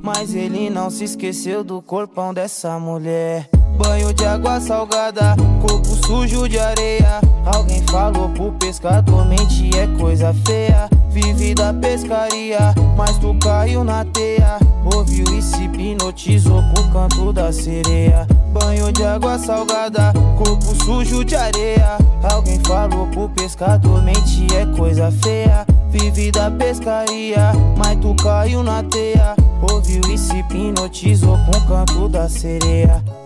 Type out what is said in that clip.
mas ele não se esqueceu do corpão dessa mulher. Banho de água salgada, corpo sujo de areia. Alguém falou pro pescador, mente é coisa feia. Vive da pescaria, mas tu caiu na teia. Ouviu e se hipnotizou com o canto da sereia. Banho de água salgada, corpo sujo de areia. Alguém falou pro pescador, mente é coisa feia. Vive da pescaria, mas tu caiu na teia. Ouviu e se hipnotizou com o canto da sereia.